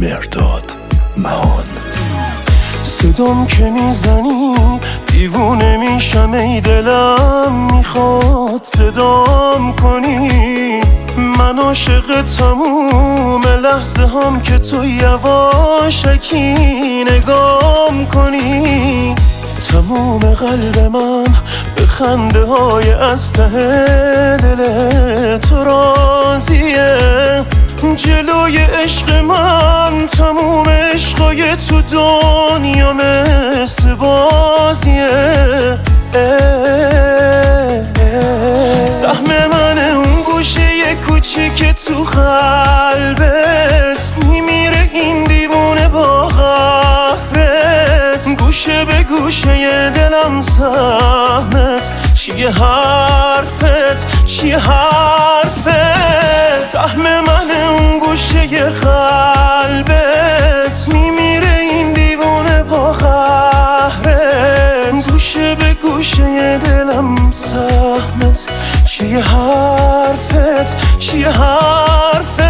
مهرداد مهان. صدام که میزنی دیوونه میشم ای دلم میخواد صدام کنی. من عاشق تموم لحظه هم که تو یواشکی نگام کنی. تموم قلب من به خنده های از ته دل تو راضیه. جلوی عشق من تموم عشقای تو دنیا مثل بازیه. سهم من اون گوشه کوچیک تو قلبت میمیره این دیوونه با قهرت. گوشه به گوشه دلم سهمت چیه حرفت چیه حرفت. سهم من اون گوشه قلبت میمیره این دیوونه با قهرت. گوشه به گوشه دلم سهمت چیه حرفت چیه حرفت.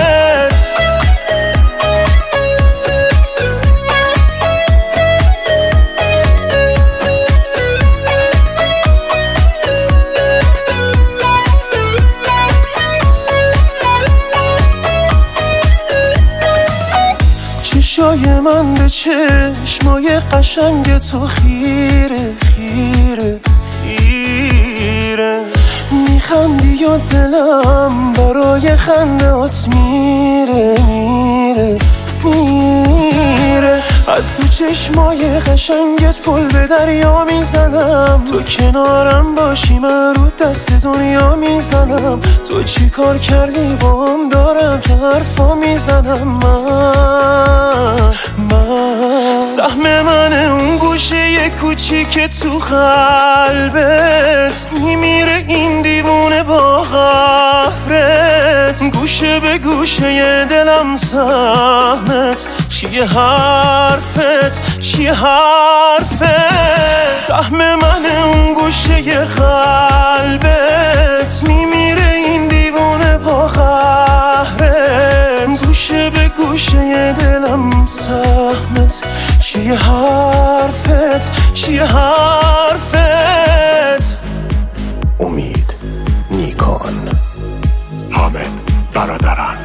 چشای من به چشمای قشنگ تو خیره خیره خیره. میخندی و دلم برای خندهات میره میره میره. از تو چشمای قشنگت پل به دریا میزنم. تو کنارم باشی من رو دست دنیا میزنم. تو چی کار کردی با هم دارم که حرفا میزنم. من سهم من اون گوشه کوچیک تو قلبت میمیره این دیوونه با قهرت. گوشه به گوشه دلم سهمت چیه حرفت چیه حرفت. سهم من اون گوشه قلبت میمیره این دیوونه با قهرت. گوشه به گوشه دلم سهمت چیه حرفت چیه حرفت. امید نیکان، حامد برادران.